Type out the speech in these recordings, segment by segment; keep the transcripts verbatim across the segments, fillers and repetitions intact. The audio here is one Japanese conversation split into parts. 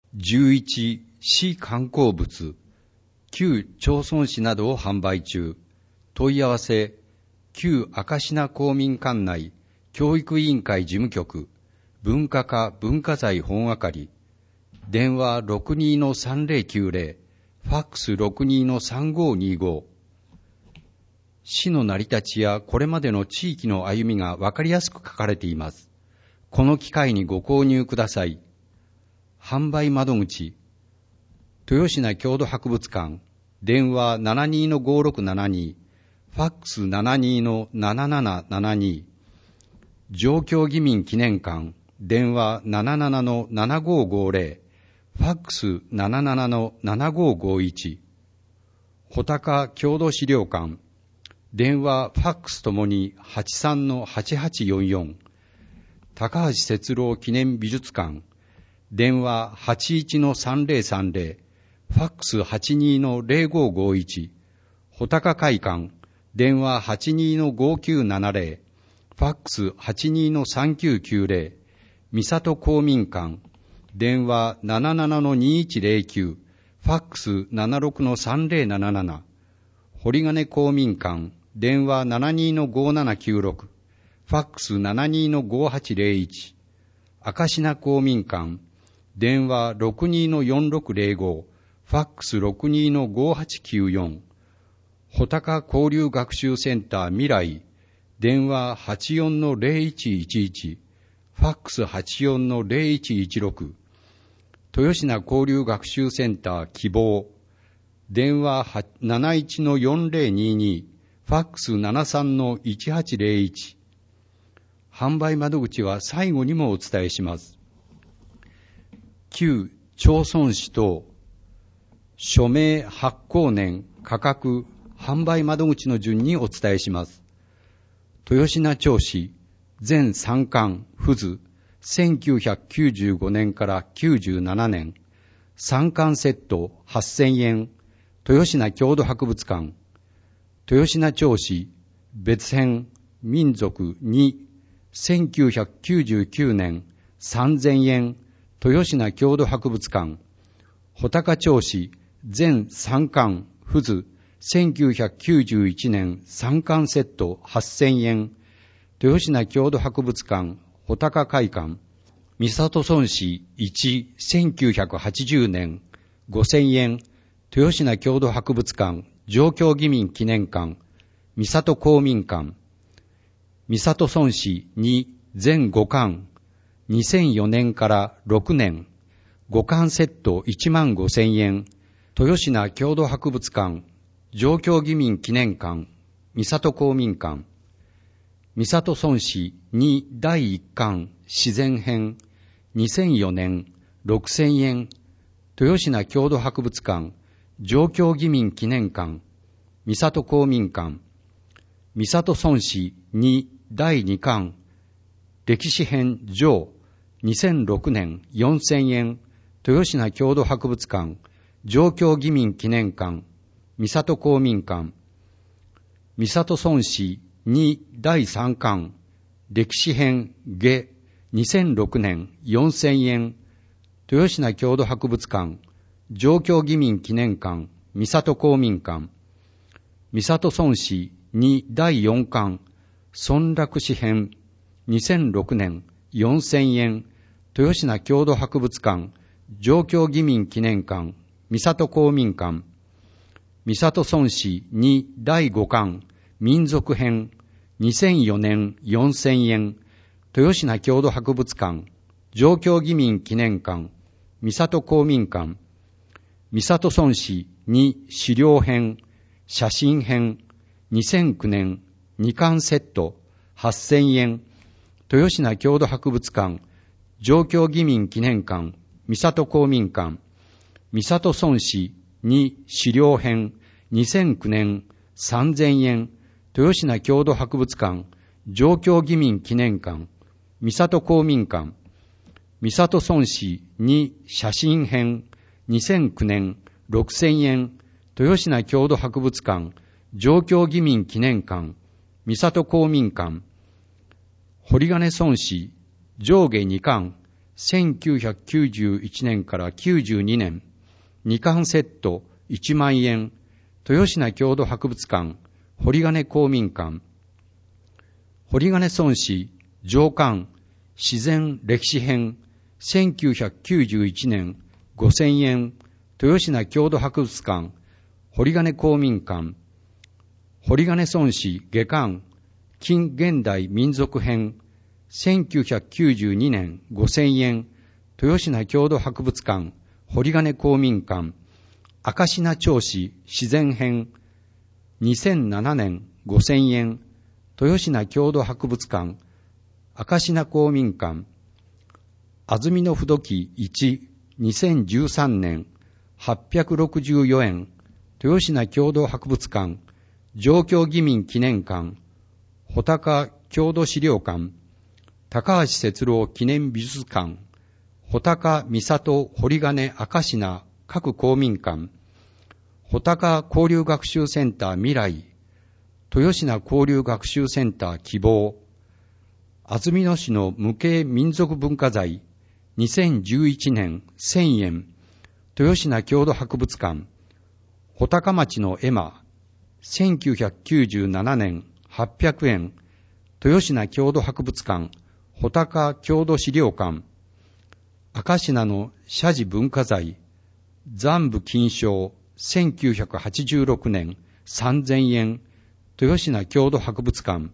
じゅういち市観光物、旧町村市などを販売中。問い合わせ、旧明科公民館内教育委員会事務局、文化課文化財本係、電話 ろくにーのさんぜろきゅうぜろ、ファックス ろくにーのさんごーにーご。市の成り立ちやこれまでの地域の歩みがわかりやすく書かれています。この機会にご購入ください。販売窓口、豊品郷土博物館、電話 ななにーのごーろくななにー、ファックス ななにーのななななななにー、上京義民記念館、電話 ななななのななごーごーぜろ、ファックス ななななのななごーごーいち、穂高郷土資料館、電話、ファックスともに はちさんのはちはちよんよん、高橋節郎記念美術館、電話 はちいちのさんぜろさんぜろ、ファックス はちにーのぜろごーごーいち、穂高会館、電話 はちにーのごーきゅうななぜろ、ファックス はちにーのさんきゅうきゅうぜろ、三郷公民館、電話 ななななのにーいちぜろきゅう、ファックス ななろくのさんぜろなななな、堀金公民館、電話 ななにーのごーななきゅうろく、ファックス ななにーのごーはちぜろいち、明科公民館、電話 ろくにーのよんろくぜろご、ファックス ろくにーのごーはちきゅうよん、穂高交流学習センター未来、電話 はちよんのぜろいちいちいち、ファックス はちよんのぜろいちいちろく、豊品交流学習センター希望、電話 なないちのよんぜろにーにー、ファックス ななさんのいちはちぜろいち。販売窓口は最後にもお伝えします。旧町村市等、署名発行年、価格、販売窓口の順にお伝えします。豊品町市、全さんかん、付図、せんきゅうひゃくきゅうじゅうごねんからきゅうじゅうななねん、さんかんセットはっせんえん、豊品郷土博物館、豊品町市、別編、民族に、せんきゅうひゃくきゅうじゅうきゅうねん、さんぜんえん、豊品郷土博物館、穂高町市、全さんかん、付図、せんきゅうひゃくきゅうじゅういちねんさんかんセットはっせんえん、豊品郷土博物館、穂高会館、三郷村市いち、せんきゅうひゃくはちじゅうねんごせんえん、豊品郷土博物館、上京義民記念館、三郷公民館、三郷村市に、全ごかん、にせんよねんからろくねん、ごかんセットいちまんごせんえん、豊品郷土博物館、上京義民記念館、三郷公民館、三郷村市にだいいっかん自然編、にせんよねんろくせんえん、豊品郷土博物館、上京義民記念館、三郷公民館、三郷村市にだいにかん歴史編上、にせんろくねんよんせんえん、豊品郷土博物館、上京義民記念館、三郷公民館、三郷村市にだいさんかん歴史編下、にせんろくねんよんせんえん、豊品郷土博物館、上京義民記念館、三郷公民館、三郷村市にだいよんかん村落史編、にせんろくねんよんせんえん、豊品郷土博物館、上京義民記念館、三郷公民館、三郷村市にだいごかん民族編、にせんよねんよんせんえん、豊品郷土博物館、上京義民記念館、三郷公民館、三郷村市に資料編、写真編、にせんきゅうねんにかんセットはっせんえん、豊品郷土博物館、上京義民記念館、三郷公民館、三郷村市に資料編、にせんきゅうねんさんぜんえん、豊品郷土博物館、上京義民記念館、三郷公民館、三郷村市に写真編、にせんきゅうねんろくせんえん、豊品郷土博物館、上京義民記念館、三郷公民館、堀金村市上下にかんせんきゅうひゃくきゅうじゅういちねんからきゅうじゅうにねん、にかんセットいちまんえん、豊品郷土博物館、堀金公民館、堀金村史上巻自然歴史編、せんきゅうひゃくきゅうじゅういちねんごせんえん、豊品郷土博物館、堀金公民館、堀金村史下巻近現代民族編、せんきゅうひゃくきゅうじゅうにねんごせんえん、豊品郷土博物館、堀金公民館、明品町史自然編、にせんななねんごせんえん、豊品郷土博物館、明品公民館、安曇野不動記いち、にせんじゅうさんねんはっぴゃくろくじゅうよえん、豊品郷土博物館、上京義民記念館、穂高郷土資料館、高橋節郎記念美術館、穂高三郷堀金明品各公民館、穂高交流学習センター未来、豊品交流学習センター希望、安曇野市の無形民族文化財、にせんじゅういちねんせんえん、豊品郷土博物館、穂高町の絵馬、せんきゅうひゃくきゅうじゅうななねんはっぴゃくえん、豊品郷土博物館、穂高郷土資料館、明品の社寺文化財、残部金賞、せんきゅうひゃくはちじゅうろくねんさんぜんえん、豊品郷土博物館、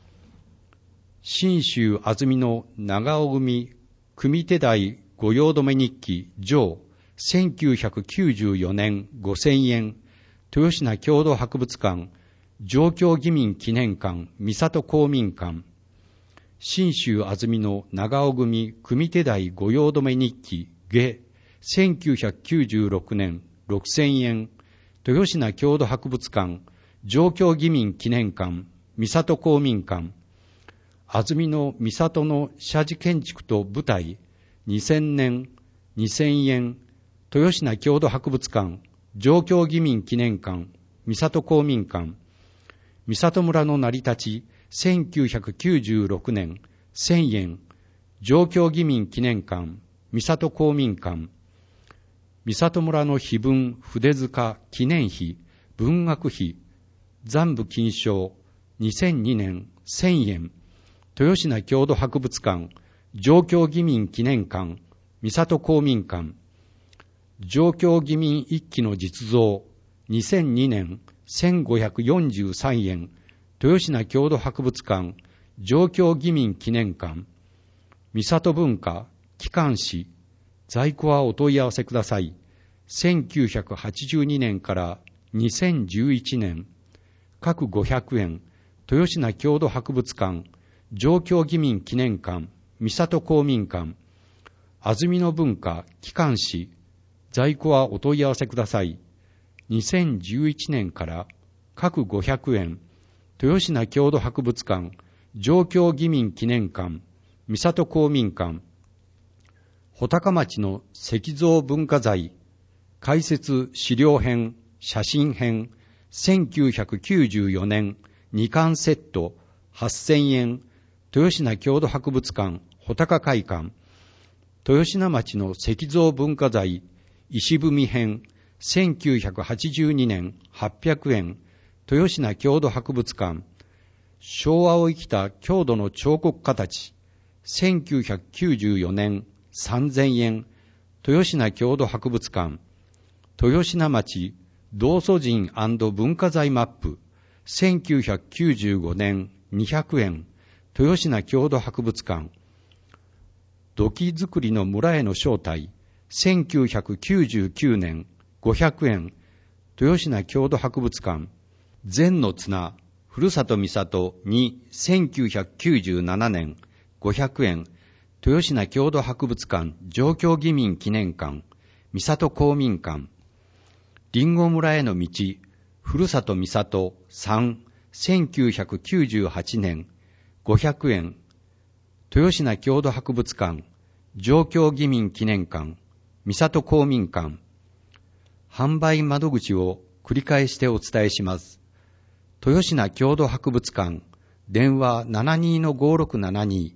信州安曇野長尾組組手代御用止め日記上、せんきゅうひゃくきゅうじゅうよねんごせんえん、豊品郷土博物館、上京義民記念館三郷公民館、信州安曇野長尾組組手代御用止め日記下、せんきゅうひゃくきゅうじゅうろくねんろくせんえん、豊品郷土博物館、上京義民記念館三郷公民館、安曇野三郷の社寺建築と舞台にせんねんにせんえん、豊品郷土博物館、上京義民記念館三郷公民館、三郷村の成り立ちせんきゅうひゃくきゅうじゅうろくねんせんえん、上京義民記念館三郷公民館、三郷村の碑文筆塚記念碑文学費残部金賞にせんにねんせんえん、豊品郷土博物館、上京義民記念館三郷公民館、上京義民一揆の実像にせんにねんせんごひゃくよんじゅうさんえん、豊品郷土博物館、上京義民記念館、三郷文化機関誌、在庫はお問い合わせください。せんきゅうひゃくはちじゅうにねんからにせんじゅういちねん、各ごひゃくえん、豊品郷土博物館、上京義民記念館、三郷公民館、安曇野文化機関誌、在庫はお問い合わせください。にせんじゅういちねんから各ごひゃくえん、豊品郷土博物館、上京義民記念館、三郷公民館、穂高町の石造文化財、解説資料編、写真編、せんきゅうひゃくきゅうじゅうよねんにかんセットはっせんえん、豊品郷土博物館、穂高会館、豊品町の石造文化財、石踏み編、せんきゅうひゃくはちじゅうにねんはっぴゃくえん、豊品郷土博物館、昭和を生きた郷土の彫刻家たち、せんきゅうひゃくきゅうじゅうよねんさんぜんえん、豊品郷土博物館、豊品町道祖神&文化財マップ、せんきゅうひゃくきゅうじゅうごねんにひゃくえん、豊品郷土博物館、土器作りの村への招待、せんきゅうひゃくきゅうじゅうきゅうねんごひゃくえん、豊品郷土博物館、禅の綱、ふるさと三郷にせんきゅうひゃくきゅうじゅうななねんごひゃくえん、豊品郷土博物館上京義民記念館三郷公民館、りんご村への道、ふるさと三郷さん、せんきゅうひゃくきゅうじゅうはちねんごひゃくえん、豊品郷土博物館上京義民記念館三郷公民館。販売窓口を繰り返してお伝えします。豊品郷土博物館、電話 ななにーのごろくななに、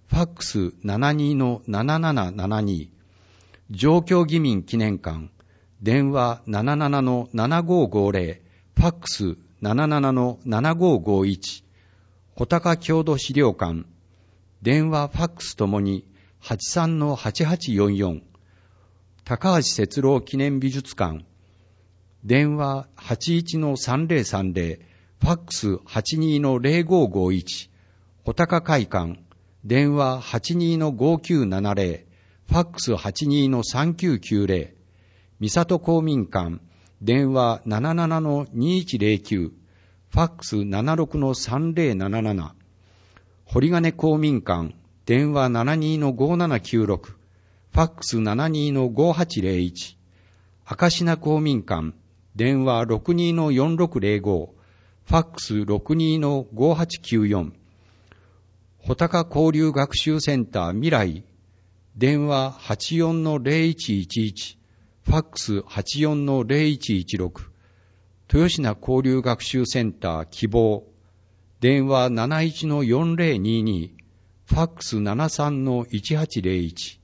ファックス ななにー ななななななに、上京義民記念館、電話 なななな ななごーごーぜろ、ファックス なななな ななごーごーいち、穂高郷土資料館、電話ファックスともに はちさん はちはちよんよん、高橋節郎記念美術館、電話 はちいち さんぜろさんぜろ、ファックス はちにー ぜろごーごーいち、穂高会館、電話 はちにー ごーきゅうななぜろ、ファックス はちにー さんきゅうきゅうぜろ、三郷公民館、電話 なななな にいちぜろきゅう、ファックス ななろく さんぜろなななな、堀金公民館、電話 ななにー ごーななきゅうろく、ファックス ななにー ごーはちぜろいち、赤品公民館、電話 ろくにー よんろくぜろご、ファックス ろくにー ごーはちきゅうよん、穂高交流学習センター未来、電話 はちよんのぜろいちいちいち、ファックス はちよんのぜろいちいちろく、豊品交流学習センター希望、電話 なないちのよんぜろにに、ファックス ななさんのいちはちぜろいち。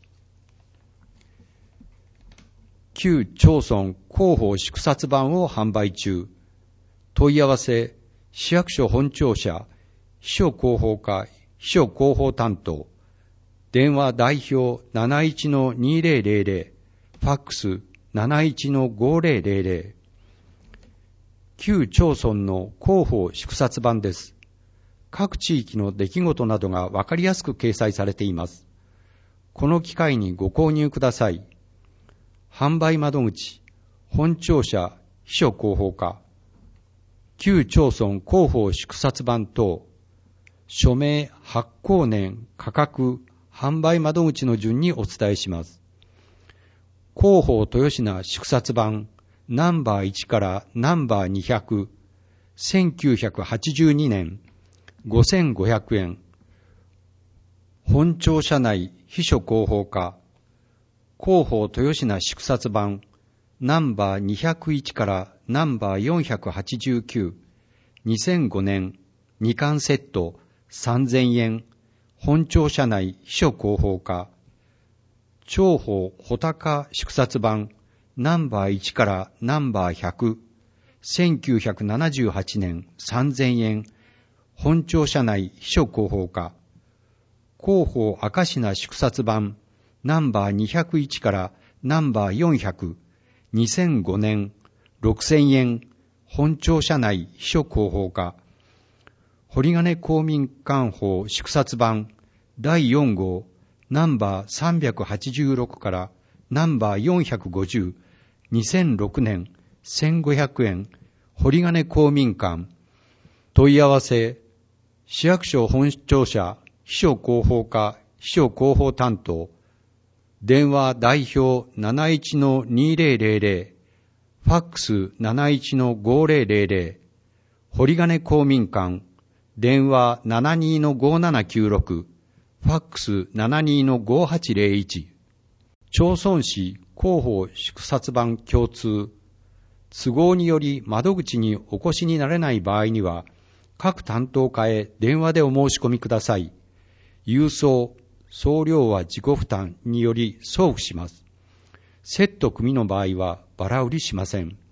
旧町村広報祝冊版を販売中。問い合わせ、市役所本庁舎、秘書広報課、秘書広報担当、電話代表 なないちのにぜろぜろぜろ、ファックス なないちのごぜろぜろぜろ。旧町村の広報祝冊版です。各地域の出来事などがわかりやすく掲載されています。この機会にご購入ください。販売窓口、本庁舎、秘書広報課、旧町村広報祝冊版等、署名、発行年、価格、販売窓口の順にお伝えします。広報豊品祝冊版、ナンバーいちからナンバーにひゃく、せんきゅうひゃくはちじゅうにねん、ごせんごひゃくえん。本庁舎内秘書広報課、広報豊品祝冊版、ナンバーにひゃくいちからナンバーよんひゃくはちじゅうきゅう、にせんごねん、にかんセット、さんぜんえん、本庁舎内秘書広報課、庁報穂高祝冊版、ナンバーいちからナンバーひゃく、せんきゅうひゃくななじゅうはちねんさんぜんえん、本庁舎内秘書広報課、広報赤品祝冊版、ナンバーにひゃくいちからナンバーよんひゃく、にせんごねんろくせんえん、本庁舎内秘書広報課、堀金公民館法祝冊版だいよん号、ナンバーさんびゃくはちじゅうろくからナンバーよんひゃくごじゅう、にせんろくねんせんごひゃくえん、堀金公民館。問い合わせ、市役所本庁舎、秘書広報課、秘書広報担当、電話代表 なないちのにぜろぜろぜろ、ファックス なないちのごぜろぜろぜろ、堀金公民館、電話 ななにのごななきゅうろく、ファックス ななにのごはちぜろいち。町村市広報祝冊版共通。都合により窓口にお越しになれない場合には、各担当課へ電話でお申し込みください。郵送、送料は自己負担により送付します。セット組の場合はバラ売りしません。